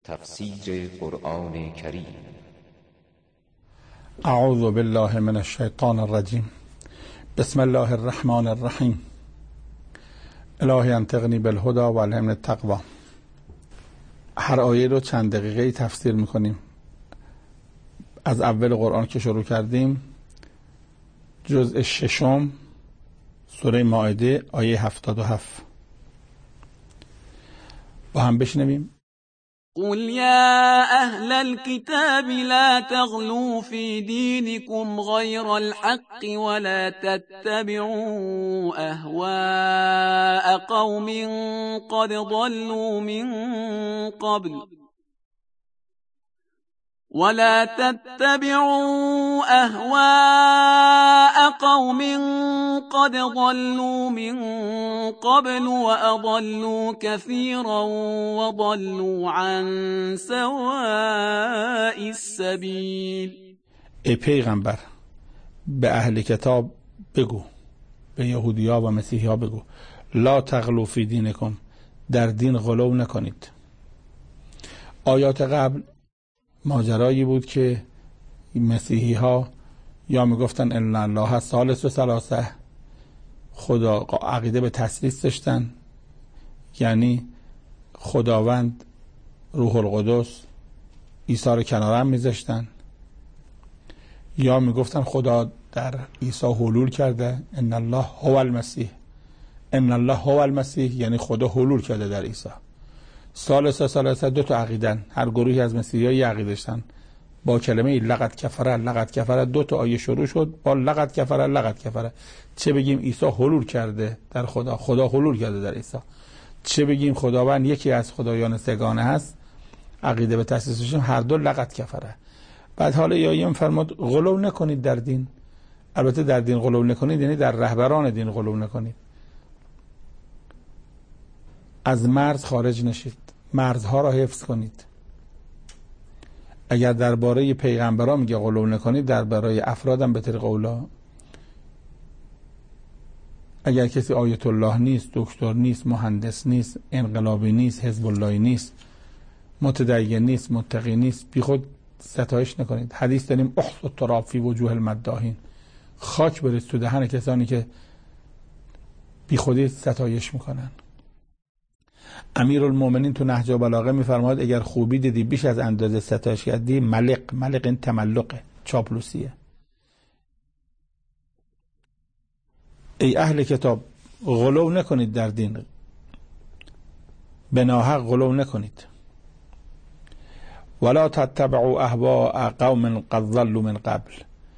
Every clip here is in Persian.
تفسیر قرآن کریم. اعوذ بالله من الشیطان الرجیم. بسم الله الرحمن الرحیم. الهی انطقنی بالهدی و الهمنی التقوی. هر آیه رو چند دقیقه تفسیر میکنیم. از اول قرآن که شروع کردیم، جزء ششم سوره مائده آیه 77 با هم بشنویم. قل يا أهل الكتاب لا تغلوا في دينكم غير الحق ولا تتبعوا أهواء قوم قد ضلوا من قبل وأضلوا كثيرا وضلوا عن سواء السبيل. ای پیغمبر، به اهل کتاب بگو، به یهودی‌ها و مسیحی‌ها بگو، لا تغلوا فی دینکم، در دین غلو نکنید. آیات قبل ماجرایی بود که مسیحی ها یا میگفتن ان الله ثالث ثلاثه، خدا عقیده به تثلیث داشتن، یعنی خداوند روح القدس عیسی رو کنار هم میذاشتن، یا میگفتن خدا در عیسی حلول کرده، ان الله هو المسیح، ان الله هو المسیح، یعنی خدا حلول کرده در عیسی. ثالث ثلاثه دو تا عقیدن، هر گروهی از مسیحی‌ها یه عقیده داشتن. با کلمه لقد کفر دو تا آیه شروع شد با لقد کفر. چه بگیم عیسی حلول کرده در خدا حلول کرده در عیسی، چه بگیم خداوند یکی از خدایان سگانه هست، عقیده به تثلیثش، هر دو لقد کفره. بعد حالا یا فرمود غلو نکنید در دین. البته در دین غلو نکنید یعنی در رهبران دین غلو نکنید. از مرز خارج نشید، مرزها را حفظ کنید. اگر درباره پیغمبران میگه غلو نکنید، درباره افرادم به طریق اولا. اگر کسی آیت الله نیست، دکتر نیست، مهندس نیست، انقلابی نیست، حزب اللهی نیست، متدین نیست، متقی نیست، بی خود ستایش نکنید. حدیث داریم احصوا التراب فی وجوه المداحین، خاک بریز تو دهن کسانی که بی خودی ستایش میکنن. امیرالمومنین تو نهج البلاغه میفرماید اگر خوبی دیدی بیش از اندازه ستایش کردی، ملق این تملقه، چاپلوسیه. ای اهل کتاب، غلو نکنید در دین، به ناحق غلو نکنید. ولا تتبعوا اهواء قوم قد ضلوا من قبل،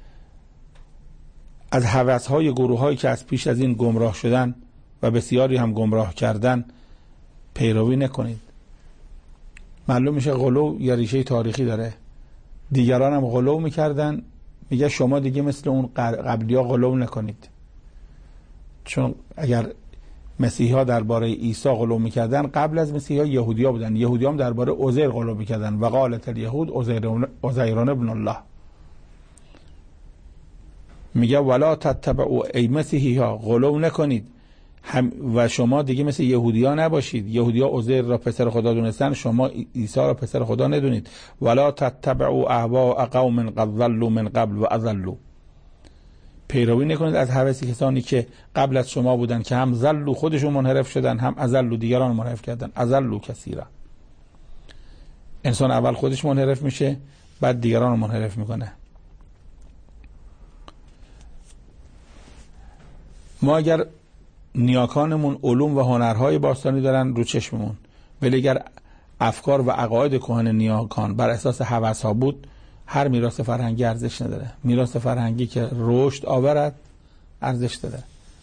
از هوس‌های گروه‌هایی که از پیش از این گمراه شدن و بسیاری هم گمراه کردن پیروی نکنید. معلوم میشه غلو یا ریشه تاریخی داره. دیگران هم غلو میکردن، میگه شما دیگه مثل اون قبلی ها غلو نکنید. چون اگر مسیحی ها درباره عیسی غلو میکردن، قبل از مسیحی ها یهودی ها بودن. یهودی هم درباره عزیر غلو میکردن و قالت الیهود عزیر ابن الله. میگه ولا تتبعوا، ای مسیحی ها غلو نکنید و شما دیگه مثل یهودی ها نباشید. یهودی ها عزیر را پسر خدا دونستن، شما عیسی را پسر خدا ندونید. ولا تتبعوا اهواء قوم قد ضلوا من قبل و اضلوا، پیروی نکنید از هوس کسانی که قبل از شما بودن که هم ضلوا خودشون منحرف شدن، هم اضلوا دیگران منحرف کردن. اضلوا کثیرا، انسان اول خودش منحرف میشه، بعد دیگران رو منحرف میکنه. ما اگر نیاکانمون علوم و هنرهای باستانی دارن رو چشممون، ولی اگر افکار و عقاید کهن نیاکان بر اساس هوس‌ها بود، هر میراث فرهنگی ارزش نداره. میراث فرهنگی که رشد آورد ارزش داره.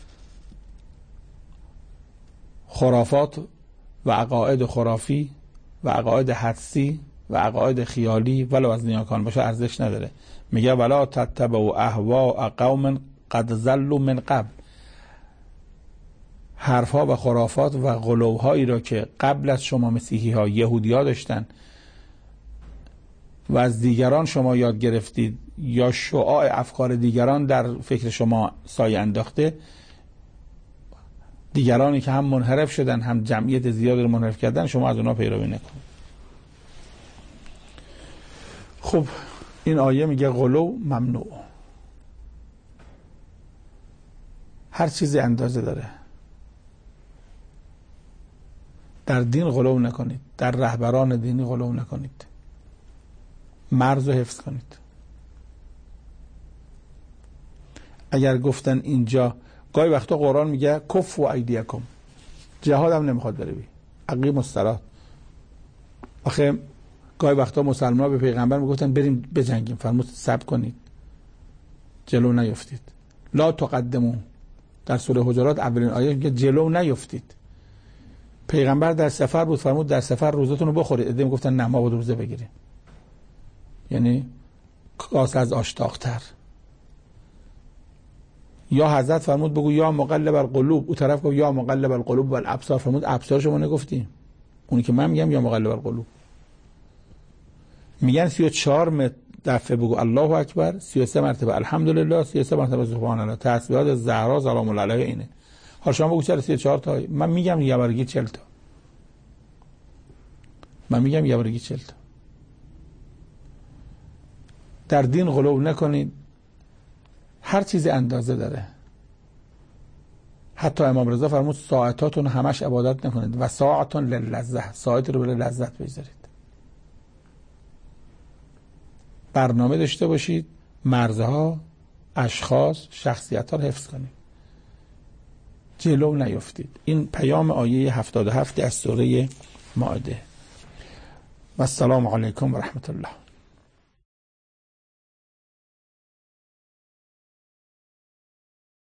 خرافات و عقاید خرافی و عقاید حدسی و عقاید خیالی ولو از نیاکان باشه ارزش نداره. میگه ولا تتبعوا اهواء قوم قد ضلوا من قبل، حرفها و خرافات و غلوهایی را که قبل از شما مسیحی ها یهودی ها داشتن و از دیگران شما یاد گرفتید، یا شعاع افکار دیگران در فکر شما سایه انداخته، دیگرانی که هم منحرف شدن هم جمعیت زیاد رو منحرف کردن، شما از اونا پیروی نکنید. خب این آیه میگه غلو ممنوع، هر چیزی اندازه داره. در دین غلو نکنید، در رهبران دینی غلو نکنید، مرز رو حفظ کنید. اگر گفتن اینجا گاهی وقتا قرآن میگه کفوا ایدیکم، جهاد هم نمیخواد بره بی اقیم الصلاة. آخه گاهی وقتا مسلمان به پیغمبر میگفتن بریم بجنگیم، فرمود صبر کنید، جلو نیفتید. لا تقدمو، در سوره حجرات اولین آیه میگه جلو نیفتید. پیغمبر در سفر بود، فرمود در سفر روزتون رو بخورید. عده میگفتن نه ما باید روزه بگیریم، یعنی کاسه از آشتاق‌تر. یا حضرت فرمود بگو یا مقلب القلوب، او طرف گفت یا مقلب القلوب والابصار، فرمود ابصار شما نگفتیم، اونی که من میگم یا مقلب القلوب. میگن 34 دفعه بگو الله اکبر، 33 مرتبه الحمدلله، 33 مرتبه سبحان الله. تسبیحات زهرا سلام الله علیها اینه. حالا شما بگو چرا 34 تا؟ من میگم یه بارگی 40 تا. من میگم یه بارگی 40 تا. در دین غلو نکنید، هر چیزی اندازه داره. حتی امام رضا فرمود ساعتاتون همش عبادت نکنید و ساعتون للذة، ساعت رو برای لذت بگذارید. برنامه داشته باشید، مرزها، اشخاص، شخصیت‌ها رو حفظ کنید، جلو نیفتید. این پیام آیه 77 از سوره مائده. و السلام علیکم و رحمت الله.